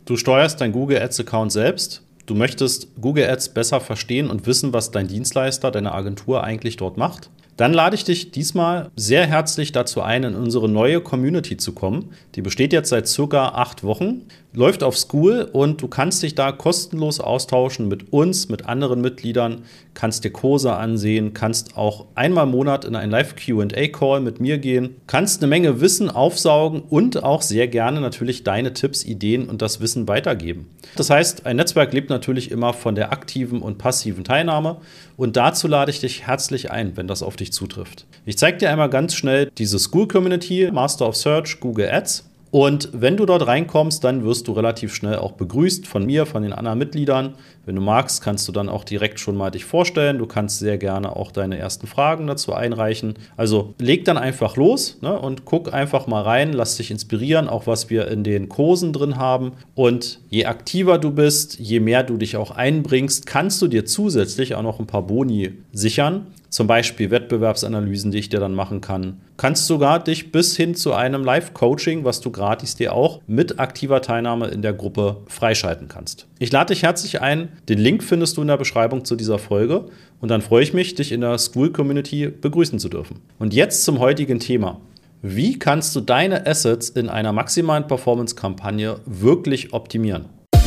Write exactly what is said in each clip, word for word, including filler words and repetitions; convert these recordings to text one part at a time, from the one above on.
Du steuerst dein Google Ads Account selbst. Du möchtest Google Ads besser verstehen und wissen, was dein Dienstleister, deine Agentur eigentlich dort macht. Dann lade ich dich diesmal sehr herzlich dazu ein, in unsere neue Community zu kommen. Die besteht jetzt seit circa acht Wochen, läuft auf Skool und du kannst dich da kostenlos austauschen mit uns, mit anderen Mitgliedern, kannst dir Kurse ansehen, kannst auch einmal im Monat in einen Live-Q und A-Call mit mir gehen, kannst eine Menge Wissen aufsaugen und auch sehr gerne natürlich deine Tipps, Ideen und das Wissen weitergeben. Das heißt, ein Netzwerk lebt natürlich immer von der aktiven und passiven Teilnahme und dazu lade ich dich herzlich ein, wenn das auf dich zutrifft. Ich zeige dir einmal ganz schnell diese Skool-Community, Master of Search, Google Ads. Und wenn du dort reinkommst, dann wirst du relativ schnell auch begrüßt von mir, von den anderen Mitgliedern. Wenn du magst, kannst du dann auch direkt schon mal dich vorstellen. Du kannst sehr gerne auch deine ersten Fragen dazu einreichen. Also leg dann einfach los, ne, und guck einfach mal rein, lass dich inspirieren, auch was wir in den Kursen drin haben. Und je aktiver du bist, je mehr du dich auch einbringst, kannst du dir zusätzlich auch noch ein paar Boni sichern. Zum Beispiel Wettbewerbsanalysen, die ich dir dann machen kann. Kannst sogar dich bis hin zu einem Live-Coaching, was du gratis dir auch mit aktiver Teilnahme in der Gruppe freischalten kannst. Ich lade dich herzlich ein. Den Link findest du in der Beschreibung zu dieser Folge. Und dann freue ich mich, dich in der Skool-Community begrüßen zu dürfen. Und jetzt zum heutigen Thema. Wie kannst du deine Assets in einer maximalen Performance-Kampagne wirklich optimieren?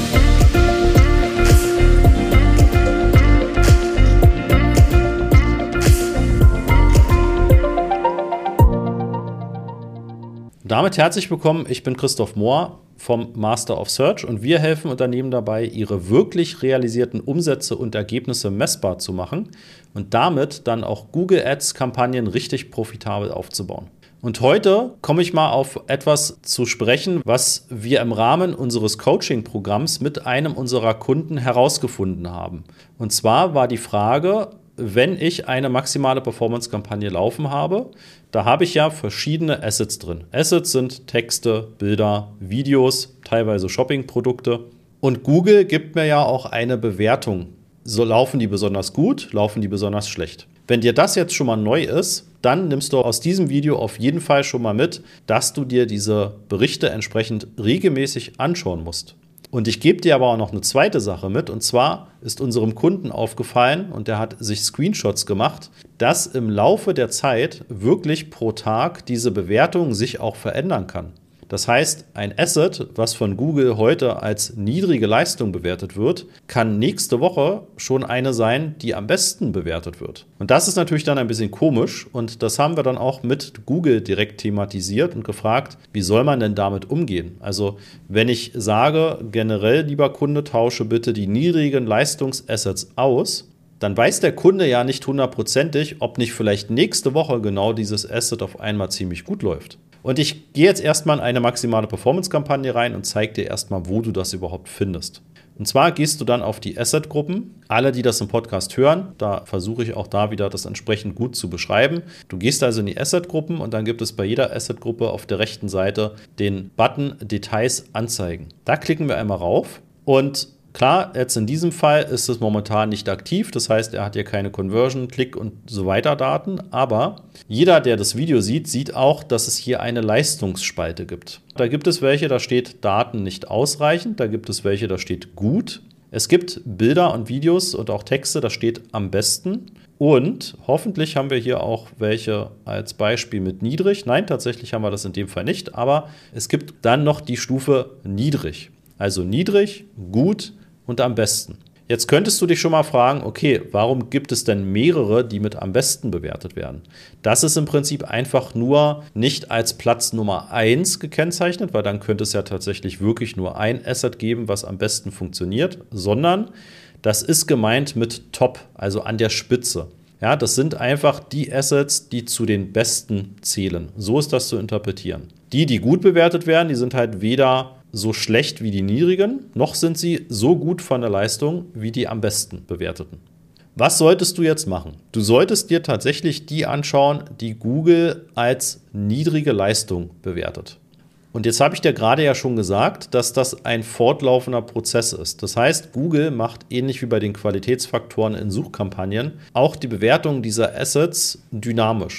Damit herzlich willkommen, ich bin Christoph Mohr vom Master of Search und wir helfen Unternehmen dabei, ihre wirklich realisierten Umsätze und Ergebnisse messbar zu machen und damit dann auch Google Ads-Kampagnen richtig profitabel aufzubauen. Und heute komme ich mal auf etwas zu sprechen, was wir im Rahmen unseres Coaching-Programms mit einem unserer Kunden herausgefunden haben. Und zwar war die Frage, wenn ich eine maximale Performance-Kampagne laufen habe, da habe ich ja verschiedene Assets drin. Assets sind Texte, Bilder, Videos, teilweise Shopping-Produkte. Und Google gibt mir ja auch eine Bewertung. So laufen die besonders gut, laufen die besonders schlecht. Wenn dir das jetzt schon mal neu ist, dann nimmst du aus diesem Video auf jeden Fall schon mal mit, dass du dir diese Berichte entsprechend regelmäßig anschauen musst. Und ich gebe dir aber auch noch eine zweite Sache mit, und zwar ist unserem Kunden aufgefallen, und der hat sich Screenshots gemacht, dass im Laufe der Zeit wirklich pro Tag diese Bewertung sich auch verändern kann. Das heißt, ein Asset, was von Google heute als niedrige Leistung bewertet wird, kann nächste Woche schon eine sein, die am besten bewertet wird. Und das ist natürlich dann ein bisschen komisch, und das haben wir dann auch mit Google direkt thematisiert und gefragt, wie soll man denn damit umgehen? Also wenn ich sage, generell, lieber Kunde, tausche bitte die niedrigen Leistungsassets aus, dann weiß der Kunde ja nicht hundertprozentig, ob nicht vielleicht nächste Woche genau dieses Asset auf einmal ziemlich gut läuft. Und ich gehe jetzt erstmal in eine maximale Performance-Kampagne rein und zeige dir erstmal, wo du das überhaupt findest. Und zwar gehst du dann auf die Asset-Gruppen. Alle, die das im Podcast hören, da versuche ich auch da wieder das entsprechend gut zu beschreiben. Du gehst also in die Asset-Gruppen und dann gibt es bei jeder Asset-Gruppe auf der rechten Seite den Button Details anzeigen. Da klicken wir einmal rauf und klar, jetzt in diesem Fall ist es momentan nicht aktiv, das heißt, er hat hier keine Conversion, Klick und so weiter Daten, aber jeder, der das Video sieht, sieht auch, dass es hier eine Leistungsspalte gibt. Da gibt es welche, da steht Daten nicht ausreichend, da gibt es welche, da steht gut. Es gibt Bilder und Videos und auch Texte, da steht am besten. Und hoffentlich haben wir hier auch welche als Beispiel mit niedrig. Nein, tatsächlich haben wir das in dem Fall nicht, aber es gibt dann noch die Stufe niedrig. Also niedrig, gut und am besten. Jetzt könntest du dich schon mal fragen, okay, warum gibt es denn mehrere, die mit am besten bewertet werden? Das ist im Prinzip einfach nur nicht als Platz Nummer eins gekennzeichnet, weil dann könnte es ja tatsächlich wirklich nur ein Asset geben, was am besten funktioniert, sondern das ist gemeint mit Top, also an der Spitze. Ja, das sind einfach die Assets, die zu den besten zählen. So ist das zu interpretieren. Die, die gut bewertet werden, die sind halt weder so schlecht wie die niedrigen, noch sind sie so gut von der Leistung wie die am besten bewerteten. Was solltest du jetzt machen? Du solltest dir tatsächlich die anschauen, die Google als niedrige Leistung bewertet. Und jetzt habe ich dir gerade ja schon gesagt, dass das ein fortlaufender Prozess ist. Das heißt, Google macht ähnlich wie bei den Qualitätsfaktoren in Suchkampagnen auch die Bewertung dieser Assets dynamisch.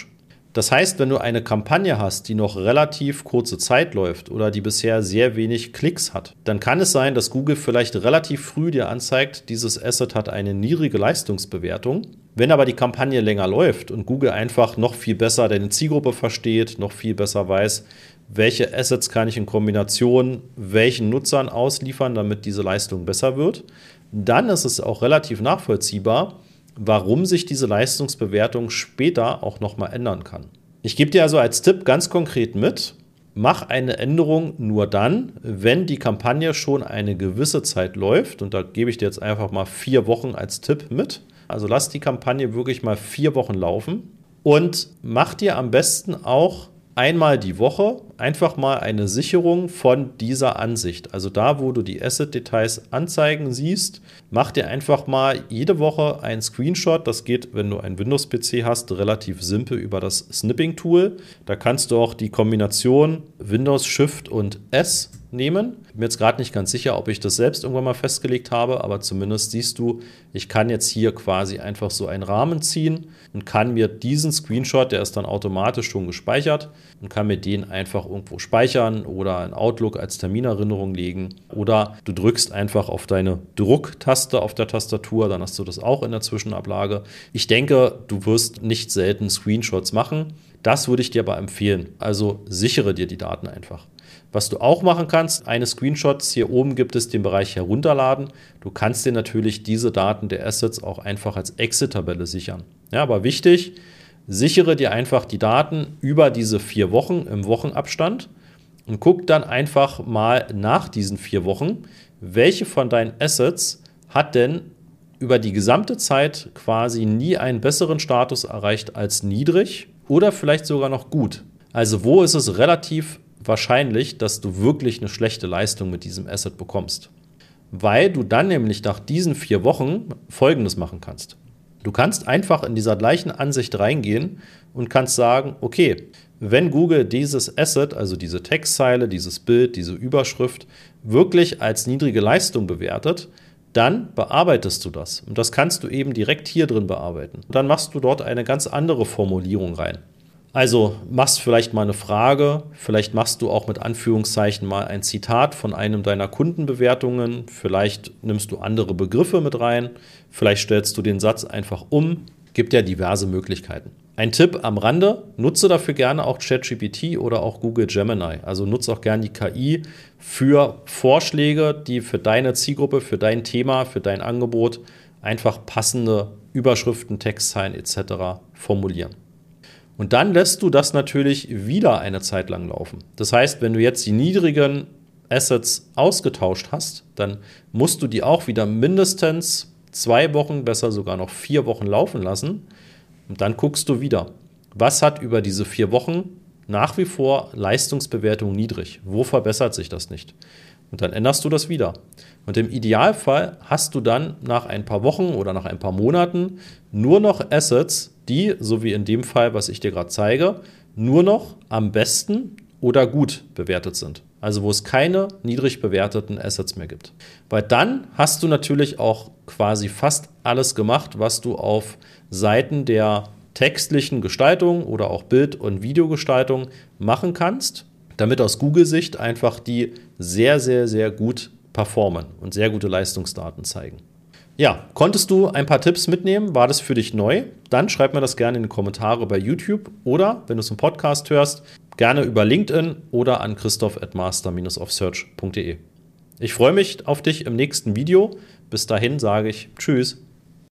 Das heißt, wenn du eine Kampagne hast, die noch relativ kurze Zeit läuft oder die bisher sehr wenig Klicks hat, dann kann es sein, dass Google vielleicht relativ früh dir anzeigt, dieses Asset hat eine niedrige Leistungsbewertung. Wenn aber die Kampagne länger läuft und Google einfach noch viel besser deine Zielgruppe versteht, noch viel besser weiß, welche Assets kann ich in Kombination welchen Nutzern ausliefern, damit diese Leistung besser wird, dann ist es auch relativ nachvollziehbar, warum sich diese Leistungsbewertung später auch nochmal ändern kann. Ich gebe dir also als Tipp ganz konkret mit, mach eine Änderung nur dann, wenn die Kampagne schon eine gewisse Zeit läuft. Und da gebe ich dir jetzt einfach mal vier Wochen als Tipp mit. Also lass die Kampagne wirklich mal vier Wochen laufen und mach dir am besten auch einmal die Woche einfach mal eine Sicherung von dieser Ansicht. Also da, wo du die Asset-Details anzeigen siehst, mach dir einfach mal jede Woche einen Screenshot. Das geht, wenn du einen Windows-P C hast, relativ simpel über das Snipping-Tool. Da kannst du auch die Kombination Windows, Shift und S nehmen. Ich bin mir jetzt gerade nicht ganz sicher, ob ich das selbst irgendwann mal festgelegt habe, aber zumindest siehst du, ich kann jetzt hier quasi einfach so einen Rahmen ziehen und kann mir diesen Screenshot, der ist dann automatisch schon gespeichert, und kann mir den einfach irgendwo speichern oder in Outlook als Terminerinnerung legen. Oder du drückst einfach auf deine Drucktaste auf der Tastatur, dann hast du das auch in der Zwischenablage. Ich denke, du wirst nicht selten Screenshots machen. Das würde ich dir aber empfehlen. Also sichere dir die Daten einfach. Was du auch machen kannst, eine Screenshots, hier oben gibt es den Bereich herunterladen. Du kannst dir natürlich diese Daten der Assets auch einfach als Excel-Tabelle sichern. Ja, aber wichtig, sichere dir einfach die Daten über diese vier Wochen im Wochenabstand und guck dann einfach mal nach diesen vier Wochen, welche von deinen Assets hat denn über die gesamte Zeit quasi nie einen besseren Status erreicht als niedrig oder vielleicht sogar noch gut. Also wo ist es relativ wahrscheinlich, dass du wirklich eine schlechte Leistung mit diesem Asset bekommst. Weil du dann nämlich nach diesen vier Wochen Folgendes machen kannst. Du kannst einfach in dieser gleichen Ansicht reingehen und kannst sagen, okay, wenn Google dieses Asset, also diese Textzeile, dieses Bild, diese Überschrift, wirklich als niedrige Leistung bewertet, dann bearbeitest du das. Und das kannst du eben direkt hier drin bearbeiten. Dann machst du dort eine ganz andere Formulierung rein. Also machst vielleicht mal eine Frage, vielleicht machst du auch mit Anführungszeichen mal ein Zitat von einem deiner Kundenbewertungen, vielleicht nimmst du andere Begriffe mit rein, vielleicht stellst du den Satz einfach um, gibt ja diverse Möglichkeiten. Ein Tipp am Rande, nutze dafür gerne auch ChatGPT oder auch Google Gemini, also nutze auch gerne die K I für Vorschläge, die für deine Zielgruppe, für dein Thema, für dein Angebot einfach passende Überschriften, Textzeilen et cetera formulieren. Und dann lässt du das natürlich wieder eine Zeit lang laufen. Das heißt, wenn du jetzt die niedrigen Assets ausgetauscht hast, dann musst du die auch wieder mindestens zwei Wochen, besser sogar noch vier Wochen laufen lassen. Und dann guckst du wieder, was hat über diese vier Wochen nach wie vor Leistungsbewertung niedrig? Wo verbessert sich das nicht? Und dann änderst du das wieder. Und im Idealfall hast du dann nach ein paar Wochen oder nach ein paar Monaten nur noch Assets, die, so wie in dem Fall, was ich dir gerade zeige, nur noch am besten oder gut bewertet sind. Also wo es keine niedrig bewerteten Assets mehr gibt. Weil dann hast du natürlich auch quasi fast alles gemacht, was du auf Seiten der textlichen Gestaltung oder auch Bild- und Videogestaltung machen kannst, damit aus Google-Sicht einfach die sehr, sehr, sehr gut performen und sehr gute Leistungsdaten zeigen. Ja, konntest du ein paar Tipps mitnehmen? War das für dich neu? Dann schreib mir das gerne in die Kommentare bei YouTube oder, wenn du es im Podcast hörst, gerne über LinkedIn oder an christoph at master dash of search punkt de. Ich freue mich auf dich im nächsten Video. Bis dahin sage ich Tschüss.